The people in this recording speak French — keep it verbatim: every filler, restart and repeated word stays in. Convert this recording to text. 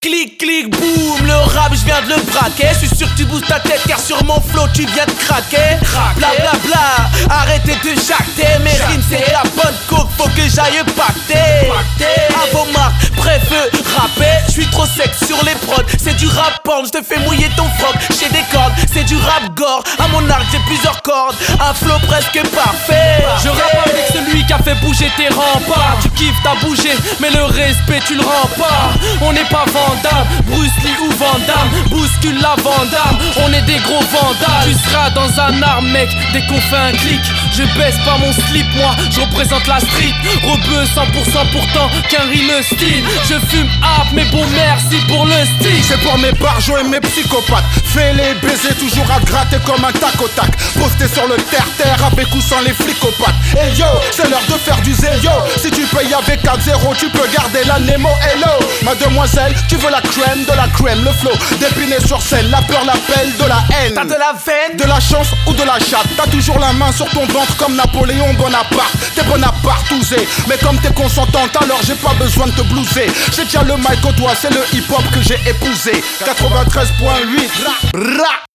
clic, clic, boum. Le rap, je viens de le braquer. Je suis sûr que tu bouges ta tête car sur mon flow tu viens de craquer. Bla bla bla, arrêtez de jacter. Mes rimes c'est de la bonne coke, faut que j'aille pacter. À vos marques, préfeux, rapper. Je suis trop sec sur les prods, c'est du rap porn. Je te fais mouiller ton froc, j'ai des cordes. C'est du rap gore, à mon arc j'ai plusieurs cordes. Un flow presque parfait. Je rappe avec celui qui a fait bouger tes remparts. Tu kiffes, t'as bougé, mais le respect tu le rends pas. On n'est pas Vandame, Bruce Lee ou Van Damme. Bouscule la Vandame, on est des gros vandales. Tu seras dans un arme mec, dès qu'on fait un clic. Je baisse pas mon slip, moi, je représente la street. Rebeu cent pour cent pourtant, qu'un le style. Je fume hap, mais bon merci pour le style. C'est pour mes barjots et mes psychopathes. Fais les baiser, toujours à gratter comme un tac au tac. Posté sur le terre-terre avec ou sans les flics aux pattes. Hey yo, c'est l'heure de faire du zéro. Si tu payes avec quatre zéro, tu peux garder la Nemo. Hello, mademoiselle, tu veux la crème de la crème. Le flow, dépiné sur scène, la peur, l'appel de la haine. T'as de la veine, de la chance ou de la chatte. T'as toujours la main sur ton ventre comme Napoléon Bonaparte. T'es bonapartousé, mais comme t'es consentante, alors j'ai pas besoin de te blouser. J'ai déjà le mic au doigt, c'est le hip hop que j'ai épousé. Quatre-vingt-treize point huit, ra, ra.